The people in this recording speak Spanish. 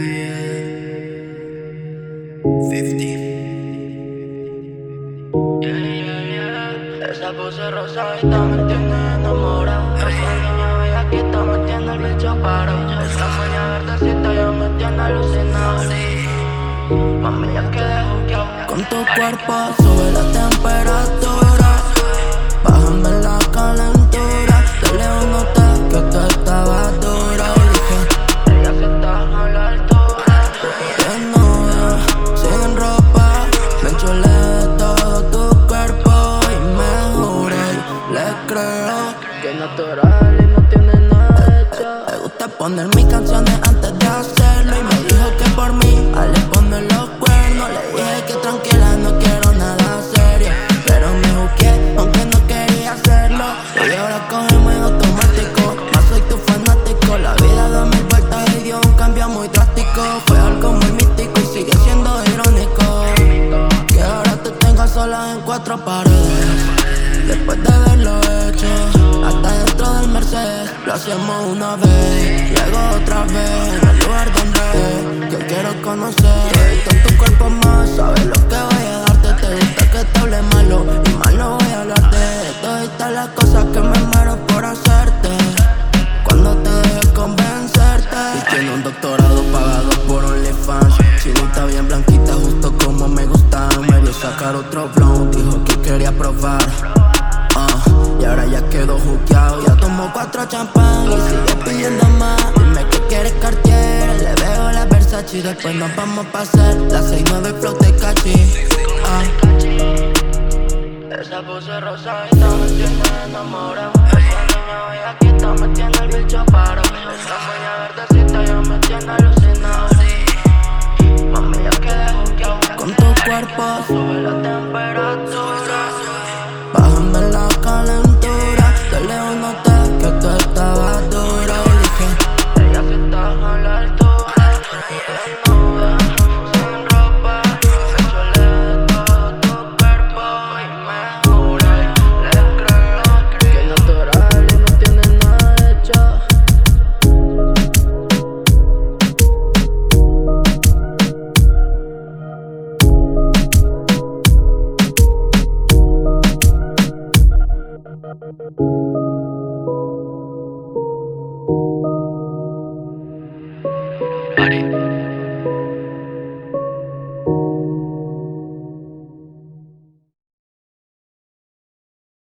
Esa pose rosadita me tiene enamorado. Esa niña bellaquita me tiene el bicho parado. Esa moña verdecita ya me tiene alucinado. Mami, ya quedé juqueado. Con tu cuerpo sube la temperatura, bájame la calentura. De lejos noté que tú estabas dura y dije, ella se está a la altura. Desnuda, sin ropa, me enchulé de todo tu cuerpo y me juré y le creo que es natural y no tiene nada hecho. Me gusta poner mis canciones antes de hacerlo y me dijo que por mí al poner los cuernos. Le dije que tranquila, no quiero nada serio, pero me juqué aunque no quería hacerlo. Y ahora cogemos en automático, más soy tu fanático. La vida da mil vueltas y dio un cambio muy drástico. Fue algo muy místico y sigue siendo irónico que ahora te tengas sola en cuatro paredes. Después de haberlo hecho, hasta dentro del Mercedes, lo hacemos una vez, luego otra vez, en el lugar donde yo quiero conocer. Con tu cuerpo más, sabes lo que voy a darte. Te gusta que te hable malo, y mal no voy a hablarte. Todas las cosas que me muero por hacerte, cuando te deje convencerte. Y tiene un doctorado pagado por OnlyFans. Chinita bien blanquita, justo como me gustan. Me vio sacar otro blond, dijo que quería probar. Y ahora ya quedó juqueado. Ya tomó 4 champán y sigue pidiendo más. Dime que quieres Cartier, le veo la Versace y después nos vamos pa' hacer la 6-9 flow de cachi. Esa pose rosadita me tiene enamorado. Esa niña bellaquita me tiene el bicho parado. Esa moña verdecita ya me tiene alucinado.